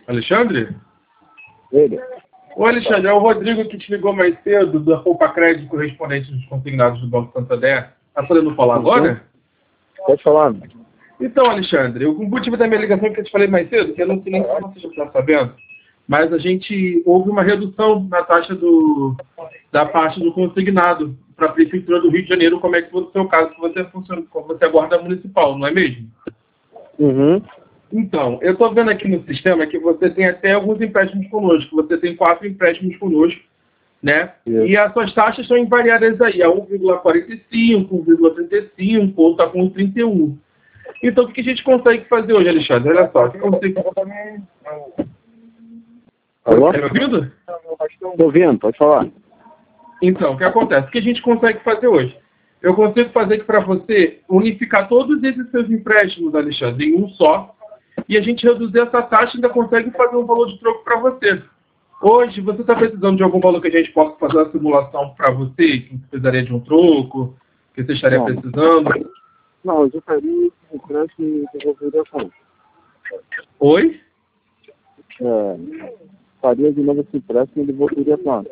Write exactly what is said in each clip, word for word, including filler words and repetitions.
Alexandre? Ele. Ô, Alexandre, é o Rodrigo que te ligou mais cedo da Poupa Crédito correspondente dos consignados do Banco Santander. Tá podendo falar agora? Pode falar. Então, Alexandre, o motivo da minha ligação que eu te falei mais cedo, que eu não sei nem se você já está sabendo, mas a gente houve uma redução na taxa do, da parte do consignado para a Prefeitura do Rio de Janeiro, como é que foi o seu caso, que você funciona, como você é guarda municipal, não é mesmo? Uhum. Então, eu estou vendo aqui no sistema que você tem até alguns empréstimos conosco, você tem quatro empréstimos conosco, né? Isso. E as suas taxas são invariadas aí, a um vírgula quarenta e cinco, um vírgula trinta e cinco, ou está com trinta e um. Então, o que a gente consegue fazer hoje, Alexandre? Olha só, você consegue... Alô? Tá me ouvindo? Estou ouvindo, pode falar. Então, o que acontece? O que a gente consegue fazer hoje? Eu consigo fazer aqui para você unificar todos esses seus empréstimos, Alexandre, em um só, e a gente reduzir essa taxa e ainda consegue fazer um valor de troco para você. Hoje, você está precisando de algum valor que a gente possa fazer uma simulação para você, que precisaria de um troco, que você estaria Não. precisando? Não, eu já faria o empréstimo e devolveria quanto? Oi? É, faria de novo esse empréstimo e devolveria quanto?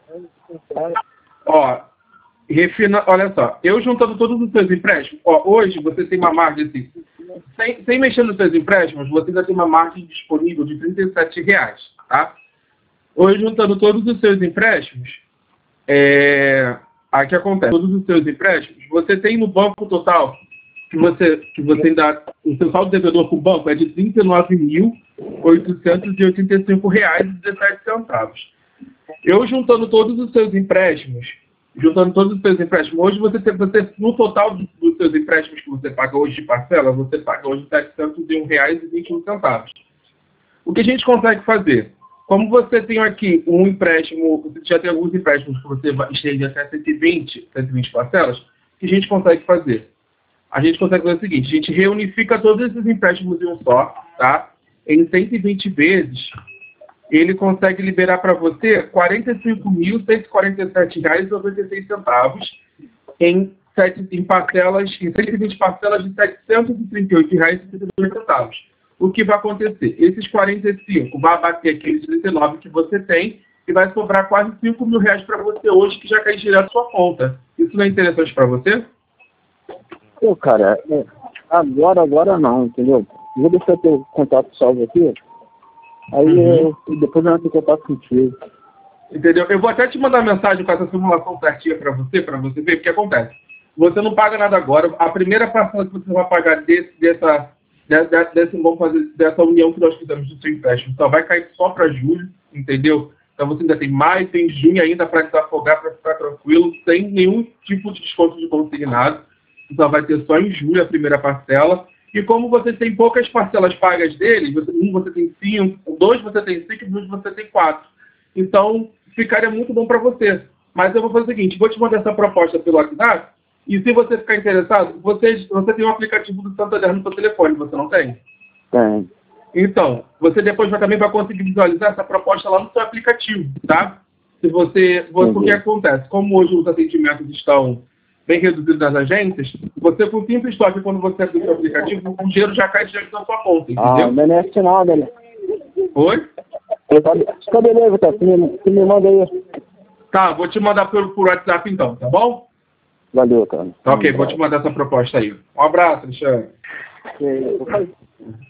Ó, refina, olha só, eu juntando todos os seus empréstimos, ó, hoje você tem uma margem assim, sem, sem mexer nos seus empréstimos, você ainda tem uma margem disponível de trinta e sete reais, tá? Hoje, juntando todos os seus empréstimos, é, aqui acontece, todos os seus empréstimos, você tem no banco total, que você, que você ainda, o seu saldo devedor com o banco é de trinta e nove mil, oitocentos e oitenta e cinco reais e dezessete centavos. Eu juntando todos os seus empréstimos, juntando todos os seus empréstimos, hoje você tem, você, no total dos, dos seus empréstimos que você paga hoje de parcela, você paga hoje setecentos e um reais e vinte e um centavos. O que a gente consegue fazer? Como você tem aqui um empréstimo, você já tem alguns empréstimos que você estende até cento e vinte, cento e vinte parcelas, o que a gente consegue fazer? A gente consegue fazer o seguinte, a gente reunifica todos esses empréstimos em um só, tá? Em cento e vinte vezes, ele consegue liberar para você quarenta e cinco mil, cento e quarenta e sete reais e noventa e seis centavos em, sete, em parcelas, em cento e vinte parcelas de setecentos e trinta e oito reais e setenta e dois centavos. O que vai acontecer? Esses quarenta e cinco vai bater aqueles trinta e nove que você tem e vai sobrar quase cinco mil reais para você hoje, que já cai direto na sua conta. Isso não é interessante para você? Pô, cara, é, agora, agora não, entendeu? Vou deixar teu contato salvo aqui, aí Uhum. eu, depois eu entro em contato contigo. Entendeu? Eu vou até te mandar mensagem com essa simulação certinha para você, para você ver o que acontece. Você não paga nada agora. A primeira parcela que você vai pagar desse, dessa, dessa, desse, vamos fazer, dessa união que nós fizemos do seu empréstimo só vai cair só para julho, entendeu? Então você ainda tem maio, tem junho ainda para desafogar, para ficar tranquilo, sem nenhum tipo de desconto de consignado. Só vai ter só em julho a primeira parcela. E como você tem poucas parcelas pagas dele, você, um você tem cinco, dois você tem cinco, dois você tem quatro. Então, ficaria muito bom para você. Mas eu vou fazer o seguinte, vou te mandar essa proposta pelo WhatsApp, e se você ficar interessado, você, você tem um aplicativo do Santander no seu telefone, você não tem? Tem. Então, você depois vai, também vai conseguir visualizar essa proposta lá no seu aplicativo, tá? Se você, você o que acontece? Como hoje os atendimentos estão bem reduzidos nas agências, você com simples toque, quando você abre o seu aplicativo, o dinheiro já cai direto na sua conta, entendeu? Ah, não é assim não, Daniel. Oi? Tá beleza, cara. Tu me, tu me manda aí. Tá, vou te mandar por, por WhatsApp então, tá bom? Valeu, cara. Tá, ok, vou te mandar essa proposta aí. Um abraço, Alexandre. É,